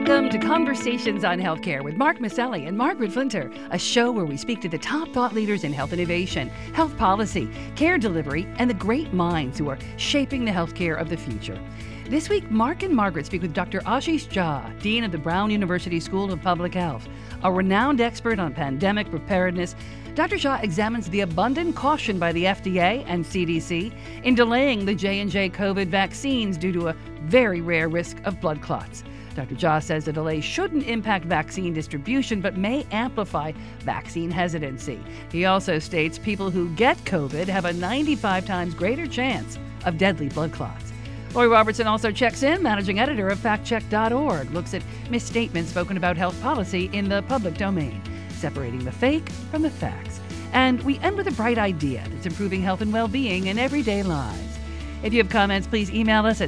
Welcome to Conversations on Healthcare with Mark Maselli and Margaret Flinter, a show where we speak to the top thought leaders in health innovation, health policy, care delivery, and the great minds who are shaping the healthcare of the future. This week, Mark and Margaret speak with Dr. Ashish Jha, Dean of the Brown University School of Public Health. A renowned expert on pandemic preparedness, Dr. Jha examines the abundant caution by the FDA and CDC in delaying the J&J COVID vaccines due to a very rare risk of blood clots. Dr. Jha says the delay shouldn't impact vaccine distribution, but may amplify vaccine hesitancy. He also states people who get COVID have a 95 times greater chance of deadly blood clots. Lori Robertson also checks in, managing editor of factcheck.org, looks at misstatements spoken about health policy in the public domain, separating the fake from the facts. And we end with a bright idea that's improving health and well-being in everyday lives. If you have comments, please email us at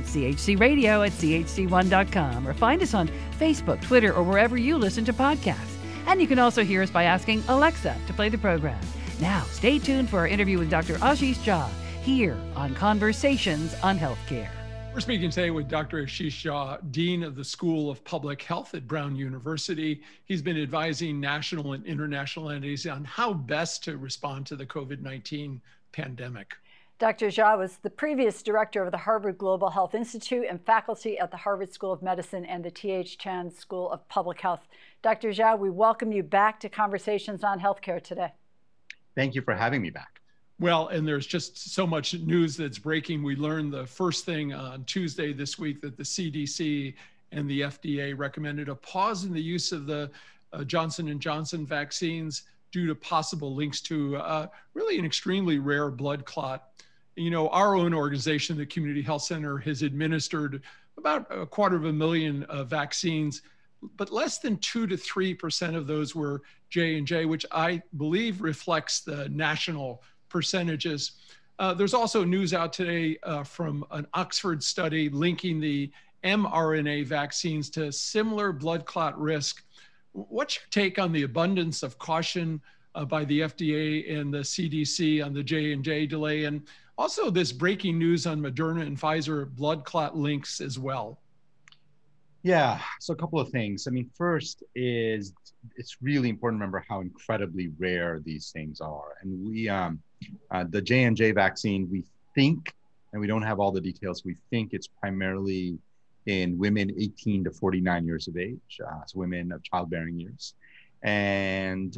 chcradio@chc1.com or find us on Facebook, Twitter, or wherever you listen to podcasts. And you can also hear us by asking Alexa to play the program. Now, stay tuned for our interview with Dr. Ashish Jha here on Conversations on Healthcare. We're speaking today with Dr. Ashish Jha, Dean of the School of Public Health at Brown University. He's been advising national and international entities on how best to respond to the COVID-19 pandemic. Dr. Jha was the previous director of the Harvard Global Health Institute and faculty at the Harvard School of Medicine and the T.H. Chan School of Public Health. Dr. Jha, we welcome you back to Conversations on Healthcare today. Thank you for having me back. Well, and there's just so much news that's breaking. We learned the first thing on Tuesday this week that the CDC and the FDA recommended a pause in the use of the Johnson & Johnson vaccines due to possible links to really an extremely rare blood clot. You know, our own organization, the Community Health Center, has administered about 250,000 vaccines, but less than 2 to 3% of those were J&J, which I believe reflects the national percentages. There's also news out today from an Oxford study linking the mRNA vaccines to similar blood clot risk. What's your take on the abundance of caution by the FDA and the CDC on the J&J delay, and also this breaking news on Moderna and Pfizer blood clot links as well? Yeah, so a couple of things. I mean, first is it's really important to remember how incredibly rare these things are. And we, the J&J vaccine, we think, and we don't have all the details, we think it's primarily in women 18 to 49 years of age, so women of childbearing years. And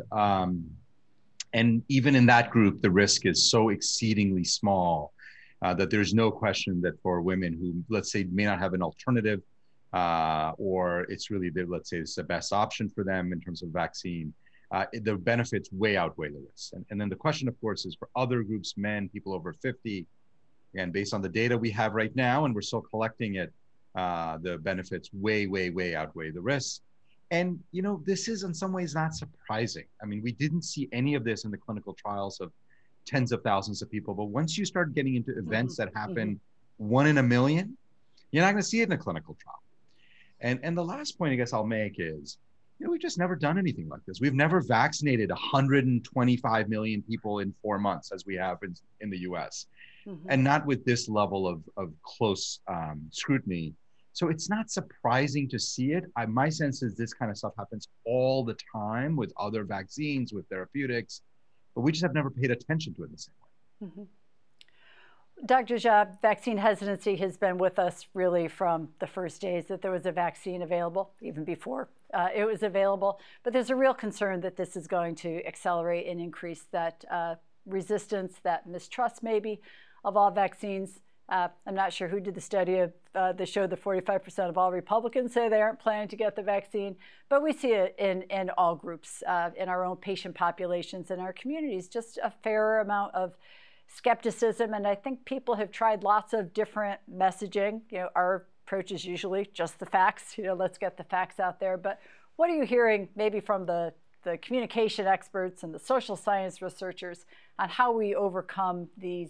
even in that group, the risk is so exceedingly small that there's no question that for women who, let's say, may not have an alternative, or it's really, let's say, it's the best option for them in terms of vaccine, the benefits way outweigh the risks. And then the question, of course, is for other groups, men, people over 50, and based on the data we have right now, and we're still collecting it, the benefits way outweigh the risks. And, you know, this is in some ways not surprising. I mean, we didn't see any of this in the clinical trials of tens of thousands of people, but once you start getting into events that happen 1 in a million, you're not going to see it in a clinical trial. And the last point I guess I'll make is, you know, we've just never done anything like this. We've never vaccinated 125 million people in 4 months as we have in the US, and not with this level of close scrutiny. So it's not surprising to see it. My sense is this kind of stuff happens all the time with other vaccines, with therapeutics, but we just have never paid attention to it in the same way. Dr. Jha, vaccine hesitancy has been with us really from the first days that there was a vaccine available, even before it was available. But there's a real concern that this is going to accelerate and increase that resistance, that mistrust maybe of all vaccines. I'm not sure who did the study that showed that 45% of all Republicans say they aren't planning to get the vaccine, but we see it in all groups, in our own patient populations, in our communities, just a fair amount of skepticism. And I think people have tried lots of different messaging. You know, our approach is usually just the facts, you know, let's get the facts out there. But what are you hearing maybe from the communication experts and the social science researchers on how we overcome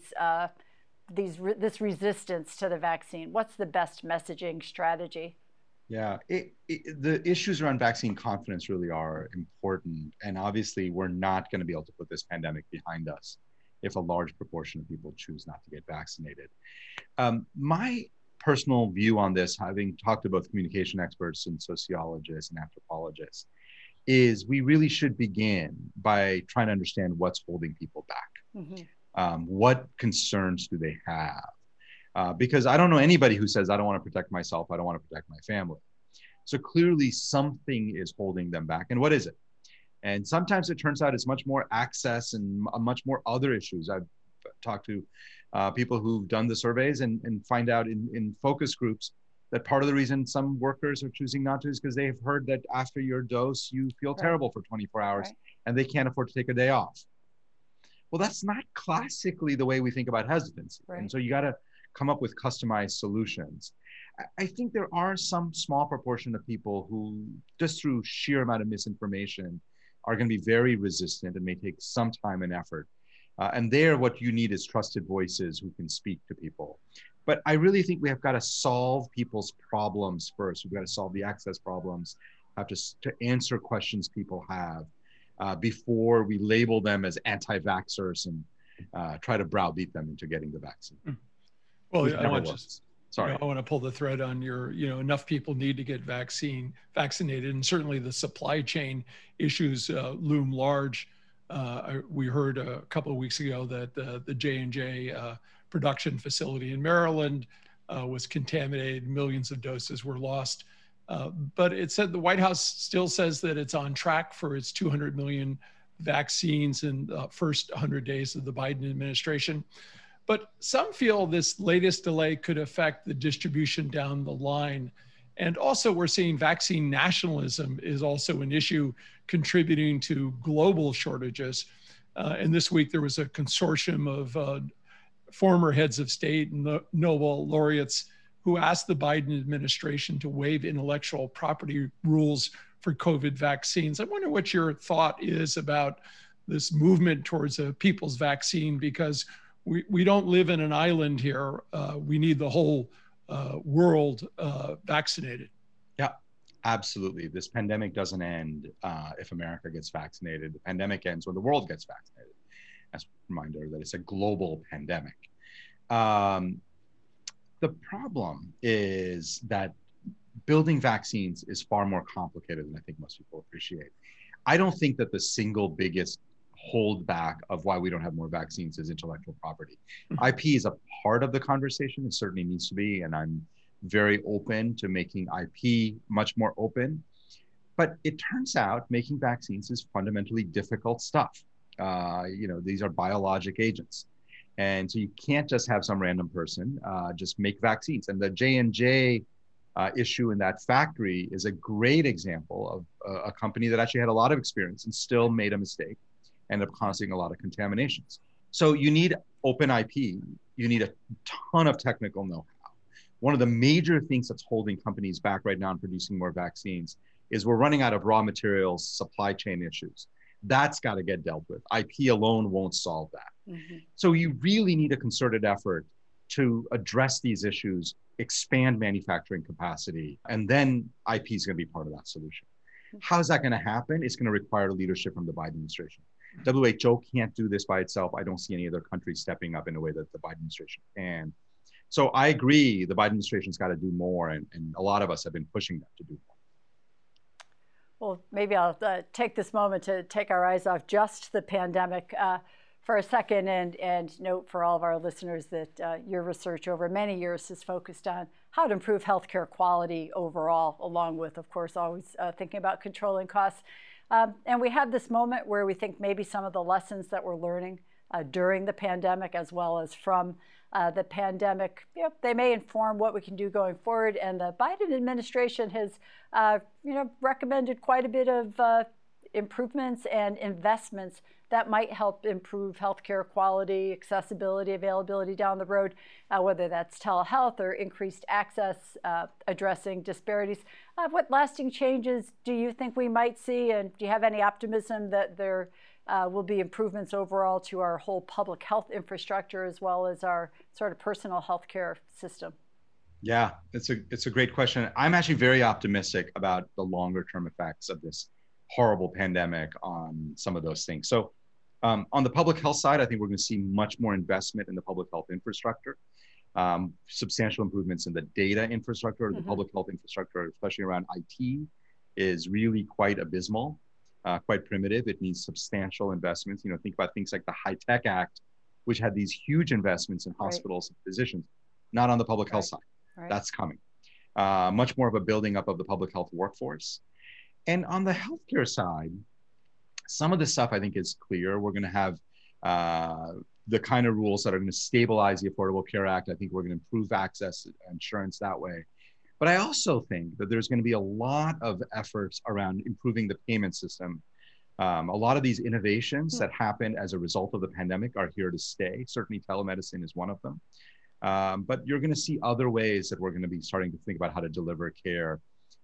this resistance to the vaccine? What's the best messaging strategy? Yeah, the issues around vaccine confidence really are important. And obviously, we're not going to be able to put this pandemic behind us if a large proportion of people choose not to get vaccinated. My personal view on this, having talked to both communication experts and sociologists and anthropologists, is we really should begin by trying to understand what's holding people back. What concerns do they have? Because I don't know anybody who says, I don't want to protect myself, I don't want to protect my family. So clearly something is holding them back. And what is it? And sometimes it turns out it's much more access and much more other issues. I've talked to people who've done the surveys and find out in focus groups that part of the reason some workers are choosing not to is because they've heard that after your dose, you feel terrible for 24 hours and they can't afford to take a day off. Well, that's not classically the way we think about hesitancy. And so you got to come up with customized solutions. I think there are some small proportion of people who, just through sheer amount of misinformation, are going to be very resistant and may take some time and effort. And there, what you need is trusted voices who can speak to people. But I really think we have got to solve people's problems first. We've got to solve the access problems, have to answer questions people have before we label them as anti-vaxxers and try to browbeat them into getting the vaccine. Well, I want to pull the thread on your, enough people need to get vaccinated, and certainly the supply chain issues loom large. We heard a couple of weeks ago that the J&J production facility in Maryland was contaminated, millions of doses were lost. But it said the White House still says that it's on track for its 200 million vaccines in the first 100 days of the Biden administration. But some feel this latest delay could affect the distribution down the line. And also we're seeing vaccine nationalism is also an issue contributing to global shortages. And this week there was a consortium of former heads of state and Nobel laureates who asked the Biden administration to waive intellectual property rules for COVID vaccines. I wonder what your thought is about this movement towards a people's vaccine, because we don't live in an island here. We need the whole world vaccinated. Yeah, absolutely. This pandemic doesn't end if America gets vaccinated. The pandemic ends when the world gets vaccinated. As a reminder that it's a global pandemic. The problem is that building vaccines is far more complicated than I think most people appreciate. I don't think that the single biggest holdback of why we don't have more vaccines is intellectual property. IP is a part of the conversation. It certainly needs to be, and I'm very open to making IP much more open. But it turns out making vaccines is fundamentally difficult stuff. These are biologic agents. And so you can't just have some random person just make vaccines. And the J&J issue in that factory is a great example of a company that actually had a lot of experience and still made a mistake, ended up causing a lot of contaminations. So you need open IP. You need a ton of technical know-how. One of the major things that's holding companies back right now in producing more vaccines is we're running out of raw materials, supply chain issues. That's got to get dealt with. IP alone won't solve that. So you really need a concerted effort to address these issues, expand manufacturing capacity, and then IP is going to be part of that solution. How's that going to happen? It's going to require leadership from the Biden administration. WHO can't do this by itself. I don't see any other country stepping up in a way that the Biden administration can. So I agree, the Biden administration's got to do more, and a lot of us have been pushing them to do more. Well, maybe I'll take this moment to take our eyes off just the pandemic for a second and note for all of our listeners that your research over many years has focused on how to improve healthcare quality overall, along with, of course, always thinking about controlling costs. And we have this moment where we think maybe some of the lessons that we're learning during the pandemic, as well as from the pandemic, they may inform what we can do going forward. And the Biden administration has, recommended quite a bit of improvements and investments that might help improve healthcare quality, accessibility, availability down the road, whether that's telehealth or increased access, addressing disparities. What lasting changes do you think we might see? And do you have any optimism that there will be improvements overall to our whole public health infrastructure, as well as our sort of personal healthcare system? Yeah, it's a great question. I'm actually very optimistic about the longer term effects of this horrible pandemic on some of those things. So on the public health side, I think we're going to see much more investment in the public health infrastructure. Substantial improvements in the data infrastructure, the public health infrastructure, especially around IT, is really quite abysmal, quite primitive. It needs substantial investments. Think about things like the HITECH Act, which had these huge investments in hospitals and physicians, not on the public health side. That's coming. Much more of a building up of the public health workforce. And on the healthcare side, some of the stuff I think is clear. We're going to have the kind of rules that are going to stabilize the Affordable Care Act. I think we're going to improve access to insurance that way. But I also think that there's going to be a lot of efforts around improving the payment system. A lot of these innovations that happened as a result of the pandemic are here to stay. Certainly telemedicine is one of them. But you're going to see other ways that we're going to be starting to think about how to deliver care.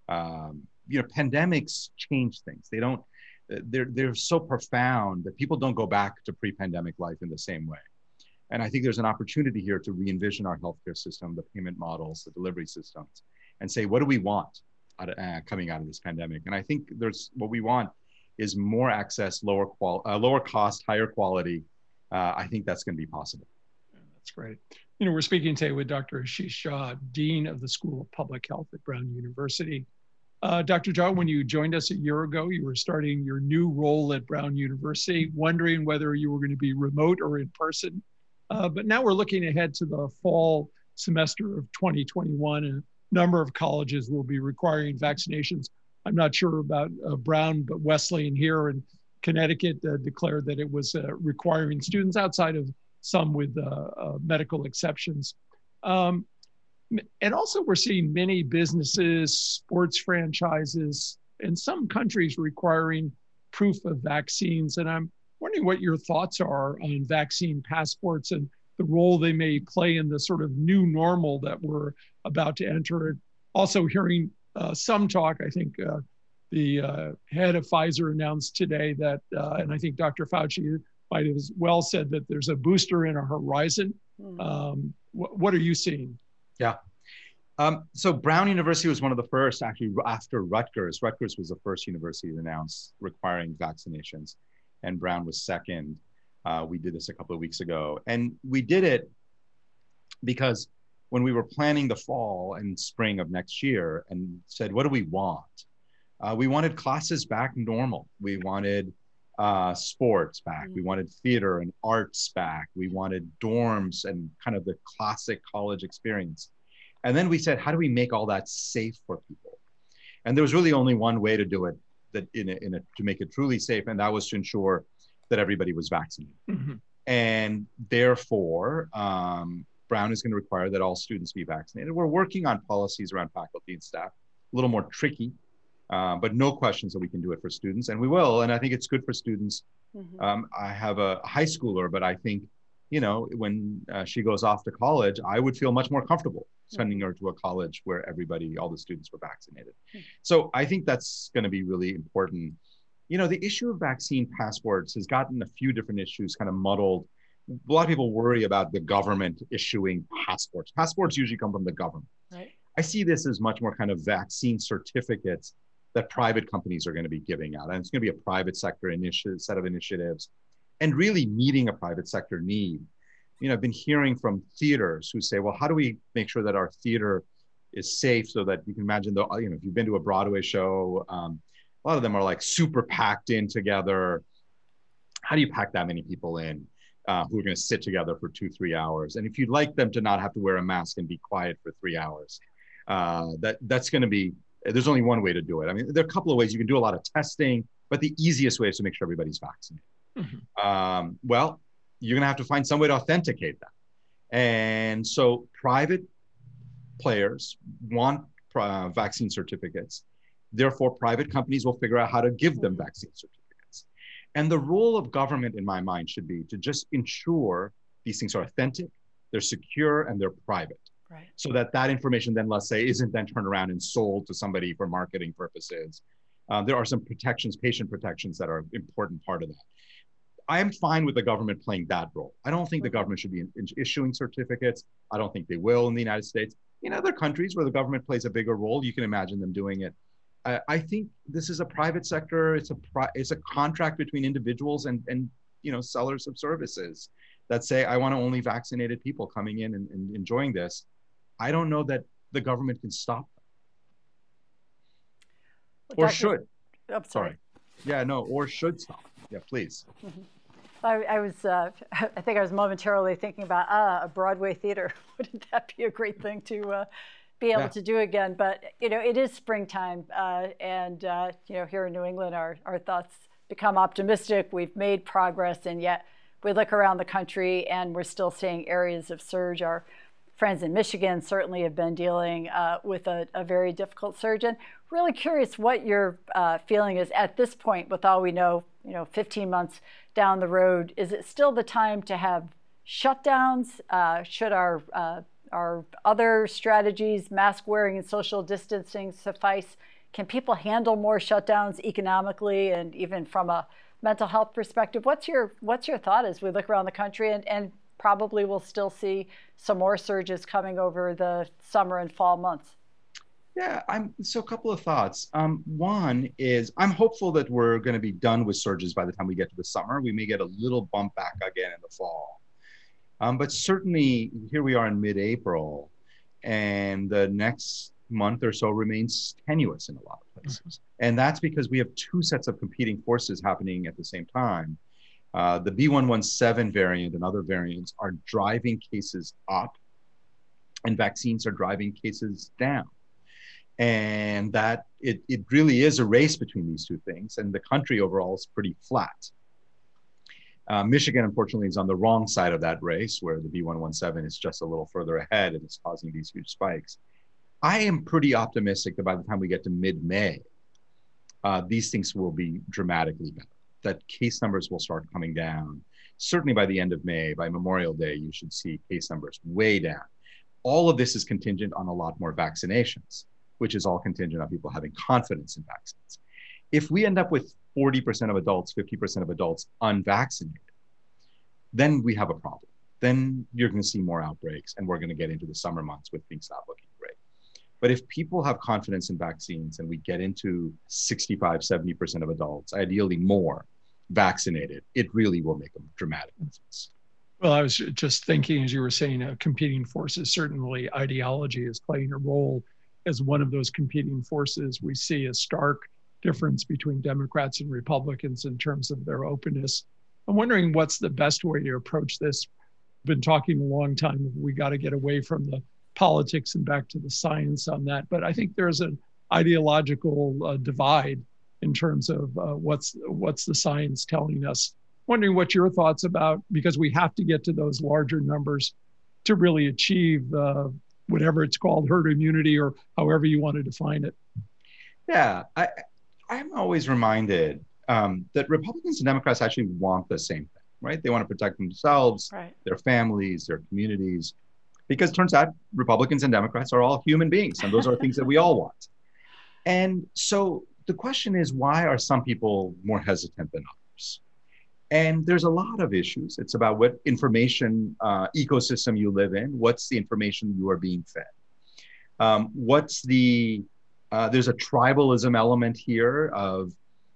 Pandemics change things. They're so profound that people don't go back to pre-pandemic life in the same way. And I think there's an opportunity here to re-envision our healthcare system, the payment models, the delivery systems, and say, what do we want coming out of this pandemic? And I think what we want is more access, lower cost, higher quality. I think that's going to be possible. That's great. We're speaking today with Dr. Ashish Jha, Dean of the School of Public Health at Brown University. Dr. Jha, when you joined us a year ago, you were starting your new role at Brown University, wondering whether you were going to be remote or in person. But now we're looking ahead to the fall semester of 2021, and a number of colleges will be requiring vaccinations. I'm not sure about Brown, but Wesleyan here in Connecticut declared that it was requiring students outside of some with medical exceptions. And also we're seeing many businesses, sports franchises, and some countries requiring proof of vaccines. And I'm wondering what your thoughts are on vaccine passports and the role they may play in the sort of new normal that we're about to enter. Also hearing some talk, I think the head of Pfizer announced today that, and I think Dr. Fauci might have as well said that there's a booster in a horizon. What are you seeing? Yeah. So Brown University was one of the first, actually, after Rutgers. Rutgers was the first university to announce requiring vaccinations, and Brown was second. We did this a couple of weeks ago. And we did it because when we were planning the fall and spring of next year and said, what do we want? We wanted classes back normal. We wanted sports back. We wanted theater and arts back. We wanted dorms and kind of the classic college experience. And then we said, how do we make all that safe for people? And there was really only one way to do it, that to make it truly safe, and that was to ensure that everybody was vaccinated. And therefore, Brown is going to require that all students be vaccinated. We're working on policies around faculty and staff, a little more tricky, but no questions that we can do it for students, and we will. And I think it's good for students. I have a high schooler, but I think, when she goes off to college, I would feel much more comfortable sending her to a college where all the students were vaccinated. So I think that's going to be really important. The issue of vaccine passports has gotten a few different issues kind of muddled. A lot of people worry about the government issuing passports. Passports usually come from the government. Right. I see this as much more kind of vaccine certificates that private companies are going to be giving out. And it's going to be a private sector set of initiatives and really meeting a private sector need. I've been hearing from theaters who say, well, how do we make sure that our theater is safe so that you can imagine, if you've been to a Broadway show, a lot of them are like super packed in together. How do you pack that many people in who are going to sit together for 2-3 hours? And if you'd like them to not have to wear a mask and be quiet for 3 hours, that's going to be, there's only one way to do it. I mean, there are a couple of ways. You can do a lot of testing, but the easiest way is to make sure everybody's vaccinated. Well, you're going to have to find some way to authenticate that. And so private players want vaccine certificates. Therefore, private companies will figure out how to give them vaccine certificates. And the role of government, in my mind, should be to just ensure these things are authentic, they're secure, and they're private. Right. So that information then, let's say, isn't then turned around and sold to somebody for marketing purposes. There are some protections, patient protections, that are an important part of that. I am fine with the government playing that role. I don't think the government should be issuing certificates. I don't think they will in the United States. In other countries where the government plays a bigger role, you can imagine them doing it. I think this is a private sector. It's a contract between individuals and sellers of services. that say, I want only vaccinated people coming in and enjoying this. I don't know that the government can stop them. Well, or should. I'm sorry. Yeah, no, or should stop. Yeah, please. Mm-hmm. I think I was momentarily thinking about a Broadway theater. Wouldn't that be a great thing to be able to do again? But it is springtime, and here in New England, our thoughts become optimistic. We've made progress, and yet we look around the country, and we're still seeing areas of surge. Our friends in Michigan certainly have been dealing with a very difficult surge. And really curious what your feeling is at this point, with all we know, 15 months down the road. Is it still the time to have shutdowns? Should our other strategies, mask wearing and social distancing, suffice? Can people handle more shutdowns economically and even from a mental health perspective? What's your thought as we look around the country, and probably we'll still see some more surges coming over the summer and fall months? Yeah, so a couple of thoughts. One is I'm hopeful that we're going to be done with surges by the time we get to the summer. We may get a little bump back again in the fall. But certainly here we are in mid-April, and the next month or so remains tenuous in a lot of places. And that's because we have two sets of competing forces happening at the same time. The B.1.1.7 variant and other variants are driving cases up, and vaccines are driving cases down. And that it really is a race between these two things, and the country overall is pretty flat. Michigan, unfortunately, is on the wrong side of that race, where the B.1.1.7 is just a little further ahead and it's causing these huge spikes. I am pretty optimistic that by the time we get to mid-May, these things will be dramatically better, that case numbers will start coming down. Certainly by the end of May, by Memorial Day, you should see case numbers way down. All of this is contingent on a lot more vaccinations, which is all contingent on people having confidence in vaccines. If we end up with 40% of adults, 50% of adults unvaccinated, then we have a problem. Then you're going to see more outbreaks, and we're going to get into the summer months with things not looking great. But if people have confidence in vaccines and we get into 65, 70% of adults, ideally more, vaccinated, it really will make a dramatic difference. Well, I was just thinking, as you were saying, competing forces, certainly ideology is playing a role as one of those competing forces. We see a stark difference between Democrats and Republicans in terms of their openness. I'm wondering what's the best way to approach this. We've been talking a long time. We got to get away from the politics and back to the science on that. But I think there's an ideological divide in terms of what's the science telling us. Wondering what your thoughts about, because we have to get to those larger numbers to really achieve whatever it's called, herd immunity, or however you want to define it. Yeah, I'm always reminded that Republicans and Democrats actually want the same thing, right? They want to protect themselves, their families, their communities, because it turns out Republicans and Democrats are all human beings, and those are things that we all want. And so the question is, why are some people more hesitant than others? And there's a lot of issues. It's about what information ecosystem you live in. What's the information you are being fed? There's a tribalism element here of,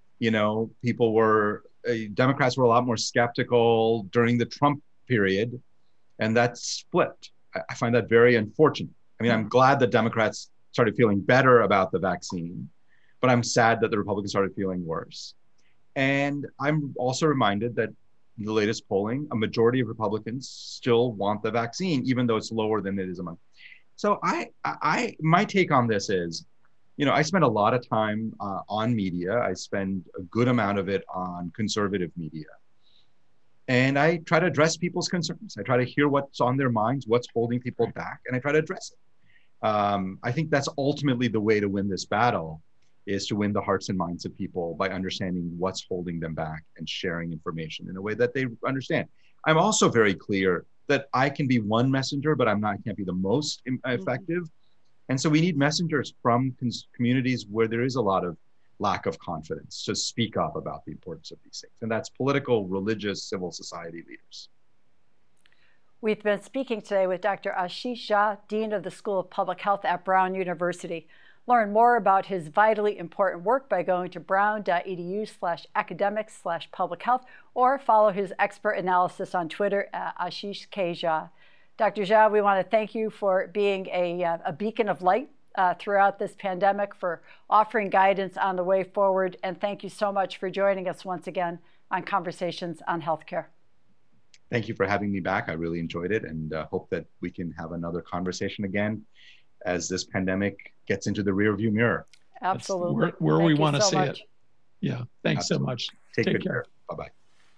Democrats were a lot more skeptical during the Trump period, and that's flipped. I find that very unfortunate. I mean, I'm glad that Democrats started feeling better about the vaccine, but I'm sad that the Republicans started feeling worse. And I'm also reminded that in the latest polling, a majority of Republicans still want the vaccine, even though it's lower than it is among. So my take on this is, I spend a lot of time on media. I spend a good amount of it on conservative media. And I try to address people's concerns. I try to hear what's on their minds, what's holding people back, and I try to address it. I think that's ultimately the way to win this battle, is to win the hearts and minds of people by understanding what's holding them back and sharing information in a way that they understand. I'm also very clear that I can be one messenger, but I can't be the most effective. And so we need messengers from communities where there is a lot of lack of confidence to speak up about the importance of these things. And that's political, religious, civil society leaders. We've been speaking today with Dr. Ashish Jha, Dean of the School of Public Health at Brown University. Learn more about his vitally important work by going to brown.edu/academics/public health or follow his expert analysis on Twitter at Ashish K. Jha. Dr. Jha, we want to thank you for being a beacon of light throughout this pandemic, for offering guidance on the way forward, and thank you so much for joining us once again on Conversations on Healthcare. Thank you for having me back. I really enjoyed it, and hope that we can have another conversation again as this pandemic gets into the rearview mirror. Absolutely. Where we want to so see much. it. Yeah. Thanks so much. Take good care. Bye-bye.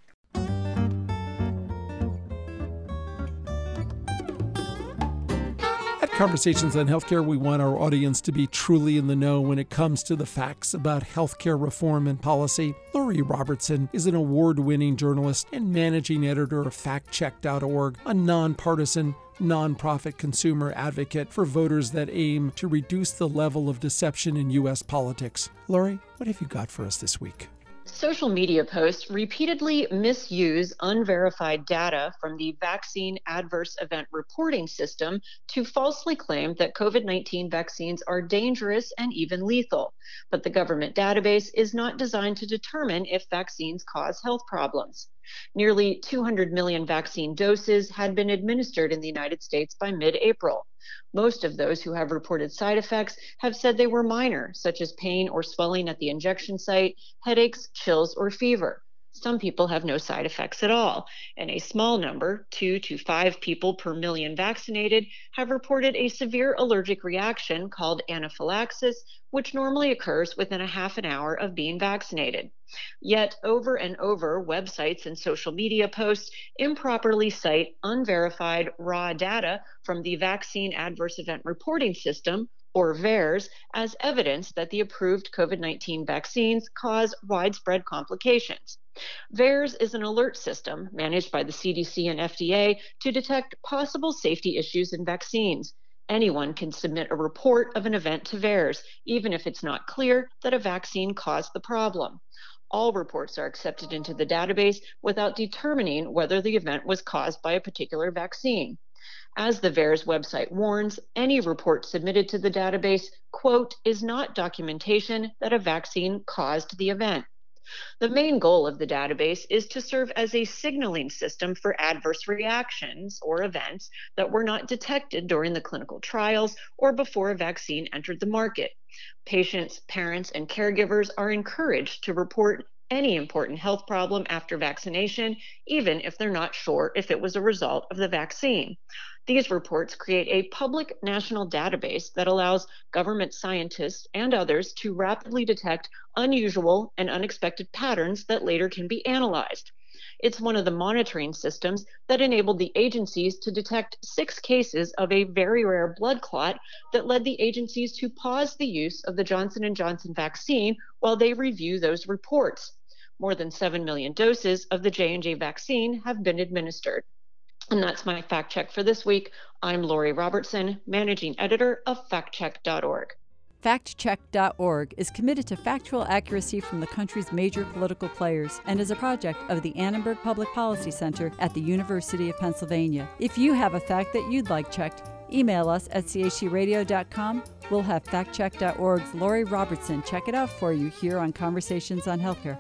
At Conversations on Healthcare, we want our audience to be truly in the know when it comes to the facts about healthcare reform and policy. Lori Robertson is an award-winning journalist and managing editor of FactCheck.org, a nonpartisan, nonprofit consumer advocate for voters that aim to reduce the level of deception in U.S. politics. Lori, what have you got for us this week? Social media posts repeatedly misuse unverified data from the Vaccine Adverse Event Reporting System to falsely claim that COVID-19 vaccines are dangerous and even lethal. But the government database is not designed to determine if vaccines cause health problems. Nearly 200 million vaccine doses had been administered in the United States by mid-April. Most of those who have reported side effects have said they were minor, such as pain or swelling at the injection site, headaches, chills, or fever. Some people have no side effects at all, and a small number, 2 to 5 people per million vaccinated, have reported a severe allergic reaction called anaphylaxis, which normally occurs within a half an hour of being vaccinated. Yet, over and over, websites and social media posts improperly cite unverified raw data from the Vaccine Adverse Event Reporting System, or VAERS, as evidence that the approved COVID-19 vaccines cause widespread complications. VAERS is an alert system managed by the CDC and FDA to detect possible safety issues in vaccines. Anyone can submit a report of an event to VAERS, even if it's not clear that a vaccine caused the problem. All reports are accepted into the database without determining whether the event was caused by a particular vaccine. As the VAERS website warns, any report submitted to the database, quote, is not documentation that a vaccine caused the event. The main goal of the database is to serve as a signaling system for adverse reactions or events that were not detected during the clinical trials or before a vaccine entered the market. Patients, parents, and caregivers are encouraged to report any important health problem after vaccination, even if they're not sure if it was a result of the vaccine. These reports create a public national database that allows government scientists and others to rapidly detect unusual and unexpected patterns that later can be analyzed. It's one of the monitoring systems that enabled the agencies to detect 6 cases of a very rare blood clot that led the agencies to pause the use of the Johnson & Johnson vaccine while they review those reports. More than 7 million doses of the J&J vaccine have been administered. And that's my fact check for this week. I'm Lori Robertson, managing editor of FactCheck.org. FactCheck.org is committed to factual accuracy from the country's major political players and is a project of the Annenberg Public Policy Center at the University of Pennsylvania. If you have a fact that you'd like checked, email us at chradio.com. We'll have FactCheck.org's Lori Robertson check it out for you here on Conversations on Healthcare.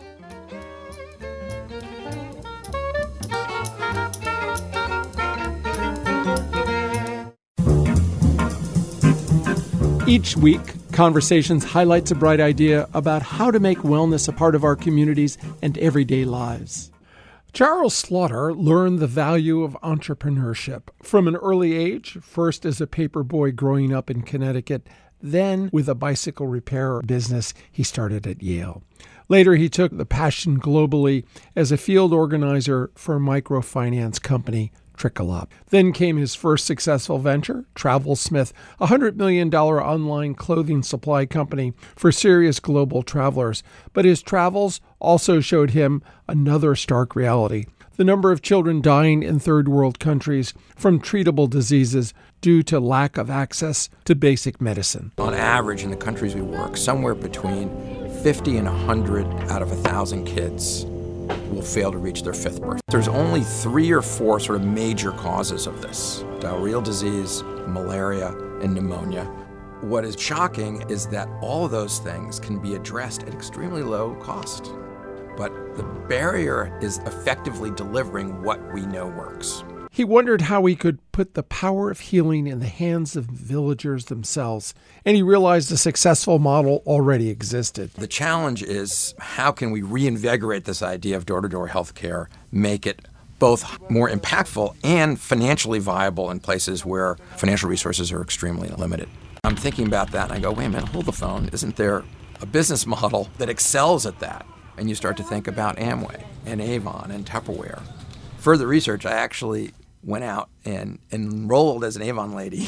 Each week, Conversations highlights a bright idea about how to make wellness a part of our communities and everyday lives. Charles Slaughter learned the value of entrepreneurship from an early age, first as a paper boy growing up in Connecticut, then with a bicycle repair business he started at Yale. Later, he took the passion globally as a field organizer for a microfinance company, Trickle Up. Then came his first successful venture, TravelSmith, a $100 million online clothing supply company for serious global travelers. But his travels also showed him another stark reality: the number of children dying in third world countries from treatable diseases due to lack of access to basic medicine. On average, in the countries we work, somewhere between 50 and 100 out of 1,000 kids will fail to reach their 5th birthday. There's only 3 or 4 sort of major causes of this: diarrheal disease, malaria, and pneumonia. what is shocking is that all of those things can be addressed at extremely low cost. But the barrier is effectively delivering what we know works. He wondered how he could put the power of healing in the hands of villagers themselves, and he realized a successful model already existed. The challenge is, how can we reinvigorate this idea of door-to-door healthcare, make it both more impactful and financially viable in places where financial resources are extremely limited? I'm thinking about that, and I go, wait a minute, hold the phone. Isn't there a business model that excels at that? And you start to think about Amway and Avon and Tupperware. Further research, I actually went out and enrolled as an Avon lady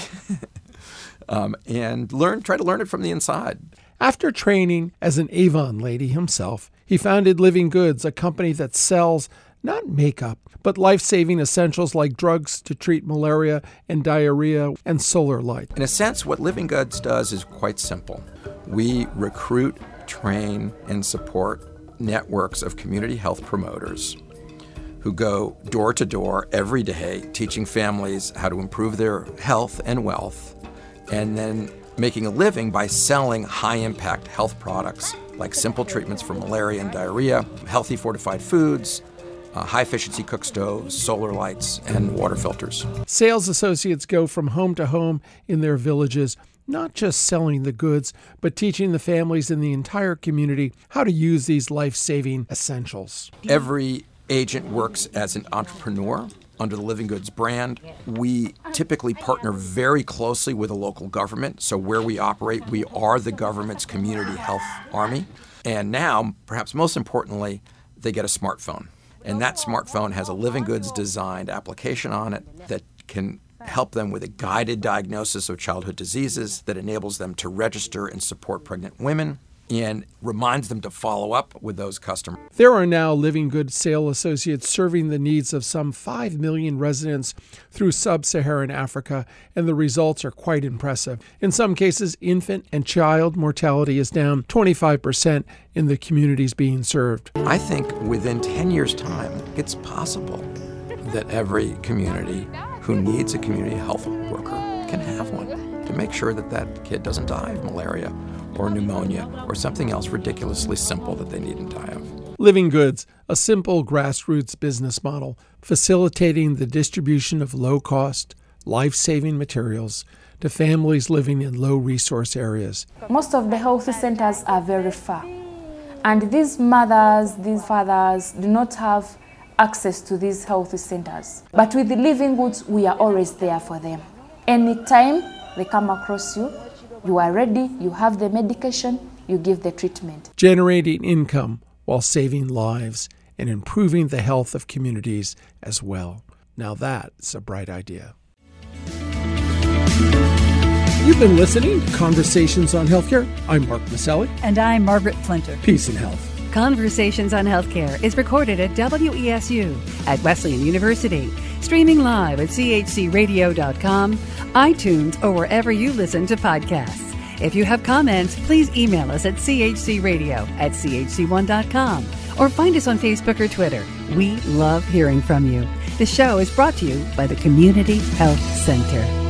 and tried to learn it from the inside. After training as an Avon lady himself, he founded Living Goods, a company that sells not makeup, but life-saving essentials like drugs to treat malaria and diarrhea and solar light. In a sense, what Living Goods does is quite simple. We recruit, train, and support networks of community health promoters who go door to door every day, teaching families how to improve their health and wealth, and then making a living by selling high-impact health products like simple treatments for malaria and diarrhea, healthy fortified foods, high-efficiency cook stoves, solar lights, and water filters. Sales associates go from home to home in their villages, not just selling the goods, but teaching the families in the entire community how to use these life-saving essentials. Every agent works as an entrepreneur under the Living Goods brand. We typically partner very closely with a local government. So where we operate, we are the government's community health army. And now, perhaps most importantly, they get a smartphone. And that smartphone has a Living Goods designed application on it that can help them with a guided diagnosis of childhood diseases that enables them to register and support pregnant women and reminds them to follow up with those customers. There are now Living Goods sales associates serving the needs of some 5 million residents through sub-Saharan Africa, and the results are quite impressive. In some cases, infant and child mortality is down 25% in the communities being served. I think within 10 years' time, it's possible that every community who needs a community health worker can have one to make sure that that kid doesn't die of malaria or pneumonia or something else ridiculously simple that they needn't die of. Living Goods, a simple grassroots business model facilitating the distribution of low-cost, life-saving materials to families living in low-resource areas. Most of the health centers are very far, and these mothers, these fathers do not have access to these health centers. But with the Living Goods, we are always there for them. Anytime they come across you, you are ready, you have the medication, you give the treatment. Generating income while saving lives and improving the health of communities as well. Now that's a bright idea. You've been listening to Conversations on Healthcare. I'm Mark Maselli. And I'm Margaret Flinter. Peace and health. Conversations on Healthcare is recorded at WESU at Wesleyan University, streaming live at chcradio.com, iTunes, or wherever you listen to podcasts. If you have comments, please email us at chcradio@chc1.com or find us on Facebook or Twitter. We love hearing from you. The show is brought to you by the Community Health Center.